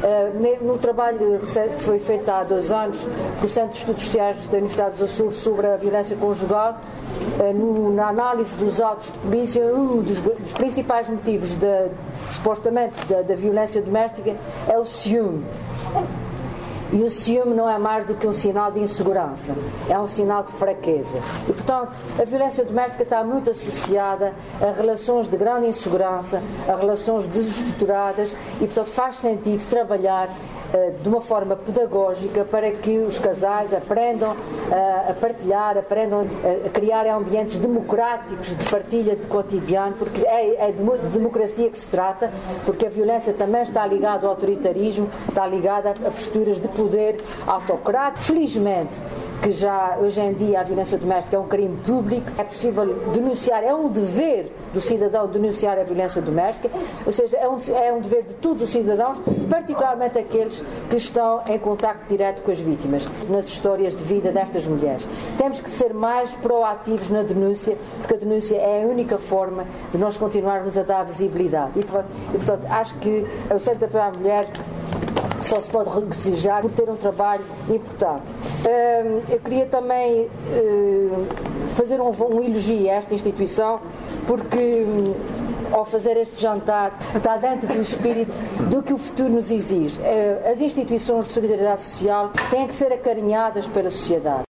No trabalho que foi feito há 2 anos com o Centro de Estudos Sociais da Universidade dos Açores sobre a violência conjugal, na análise dos autos de polícia, um dos principais motivos supostamente da violência doméstica é o ciúme. E o ciúme não é mais do que um sinal de insegurança, é um sinal de fraqueza. E, portanto, a violência doméstica está muito associada a relações de grande insegurança, a relações desestruturadas e, portanto, faz sentido trabalhar de uma forma pedagógica para que os casais aprendam a partilhar, aprendam a criar ambientes democráticos de partilha de cotidiano, porque é de democracia que se trata, porque a violência também está ligada ao autoritarismo, está ligada a posturas de poder autocrático. Felizmente, que já hoje em dia a violência doméstica é um crime público, é possível denunciar, é um dever do cidadão denunciar a violência doméstica, ou seja, é um dever de todos os cidadãos, particularmente aqueles que estão em contacto direto com as vítimas, nas histórias de vida destas mulheres. Temos que ser mais proativos na denúncia, porque a denúncia é a única forma de nós continuarmos a dar visibilidade. E portanto, acho que o Centro de Apoio à Mulher só se pode regozijar por ter um trabalho importante. Eu queria também fazer um elogio a esta instituição, porque ao fazer este jantar está dentro do espírito do que o futuro nos exige. As instituições de solidariedade social têm que ser acarinhadas pela sociedade.